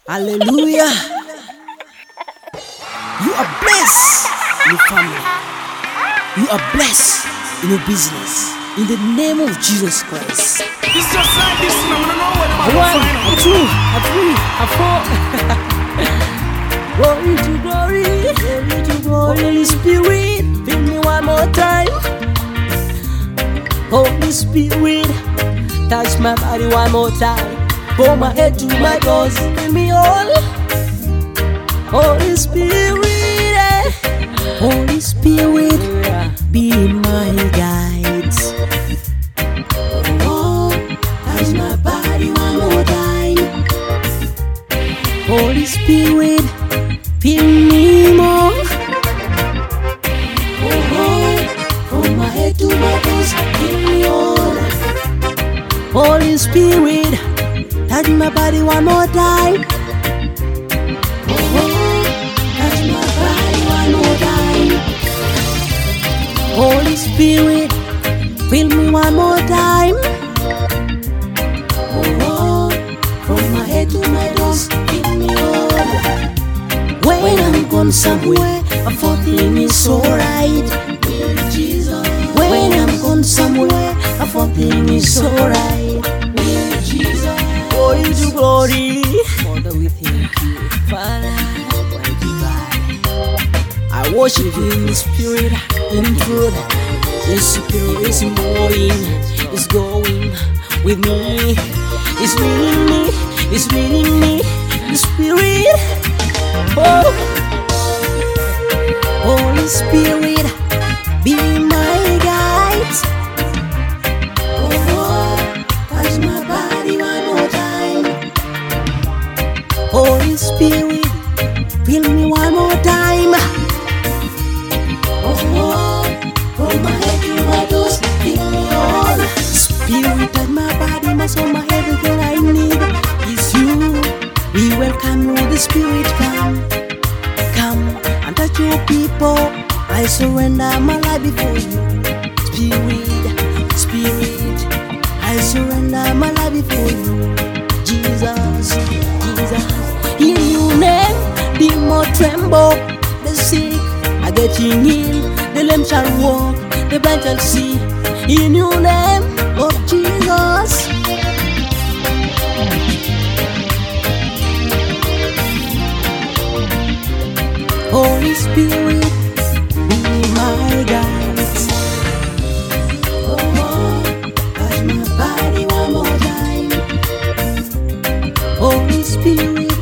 Hallelujah. You are blessed in your family. You are blessed in your business. In the name of Jesus Christ. It's just like this, man. I don't know what I'm One, going a two, a three, a four. Glory to glory, glory to glory. Holy Spirit, fill me one more time. Holy Spirit, touch my body one more time. From my head to my toes, fill me all. Holy Spirit, Holy Spirit, be my guide. Oh, touch my body one more time. Holy Spirit, fill me more. Oh, from my head to my toes, fill me all. Holy Spirit, touch my body one more time. Oh, touch my body one more time. Holy Spirit, fill me one more time. Oh, from my head to my toes, fill me all. When I'm gone somewhere, I thought things is alright with Jesus. When I'm gone somewhere, I thought things is alright with Jesus. Glory to glory. Father, we thank you, Father, Almighty God. I worship you in spirit, in truth. The Spirit is moving, is going with me, is leading me, is leading me. The Spirit, oh, Holy Spirit, be my guide. Oh, touch my body one more time. Holy Spirit, fill me one more time. Oh, from my head to my toes, fill me all. Spirit, touch my body, my soul, my everything I need is you. We welcome you, the Spirit, come and touch your people. I surrender my life before you. Spirit, I surrender my life before you. Jesus, in your name, demons tremble, the sick are getting healed, the lame shall walk, the blind shall see. In your name, oh Jesus. Holy Spirit, be my guide. Oh, touch my body one more time. Holy Spirit,